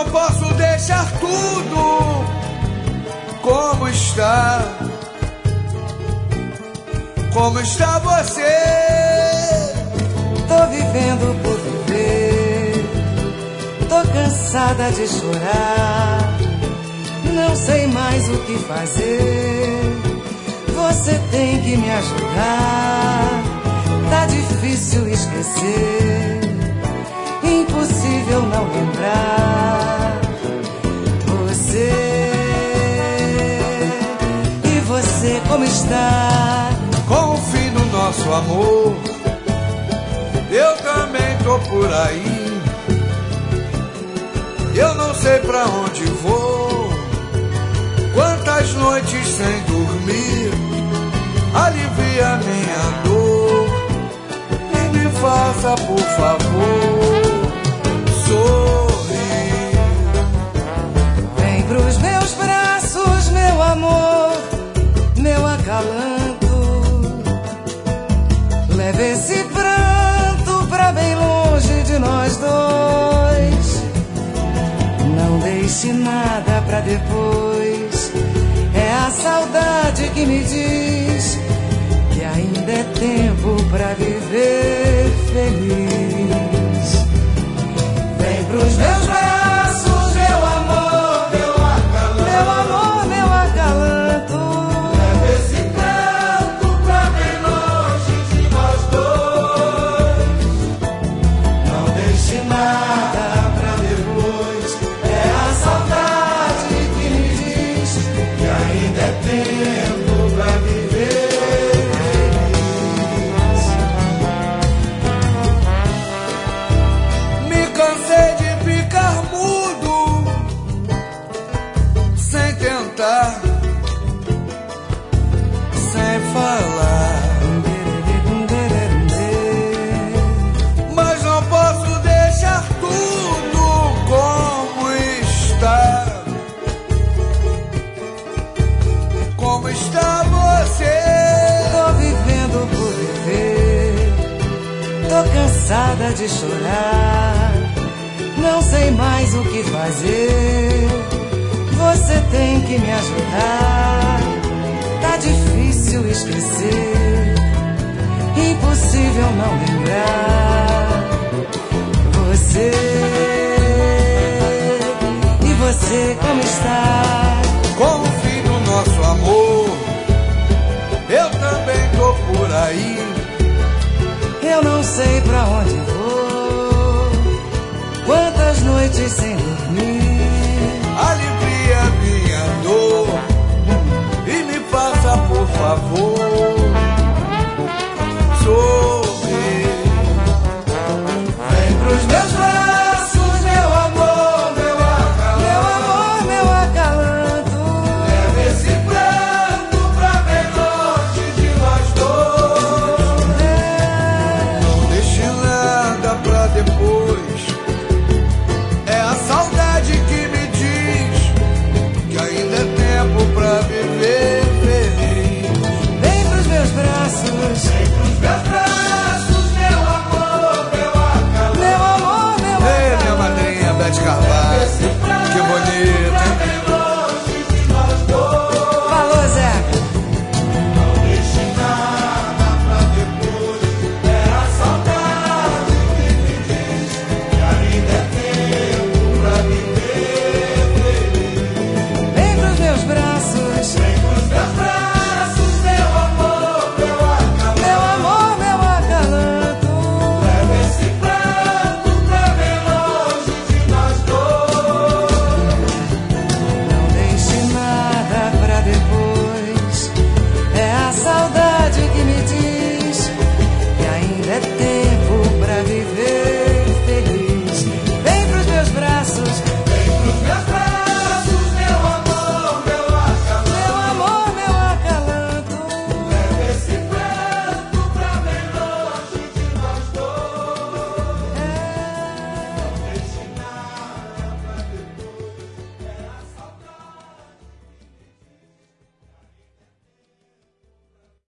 posso deixar tudo como está. Como está você? Tô vivendo por viver, tô cansada de chorar, não sei mais o que fazer. Você tem que me ajudar. Tá difícil esquecer, impossível não lembrar. Você, e você como está? Com o fim do nosso amor, eu também tô por aí. Eu não sei pra onde vou, quantas noites sem dormir. Alivia minha dor e me faça, por favor, sorrir. Vem pros meus braços, meu amor, meu acalanto. Leve esse pranto pra bem longe de nós dois. Não deixe nada pra depois. É a saudade que me diz que ainda é tempo pra viver feliz. Vem pros meus braços, meu amor, meu acalanto. Meu amor, meu acalanto. Leve esse canto pra bem longe de nós dois. Não deixe nada pra depois. É a saudade que me diz que ainda é tempo pra viver feliz. Me cansei de ficar mudo, sem tentar, sem falar. Mas não posso deixar tudo como está. Como está você? Tô vivendo por viver, tô cansada de chorar, não sei mais o que fazer. Você tem que me ajudar. Tá difícil esquecer, impossível não lembrar. Você, e você como está? Com o fim do nosso amor, eu também tô por aí. Eu não sei pra onde vou,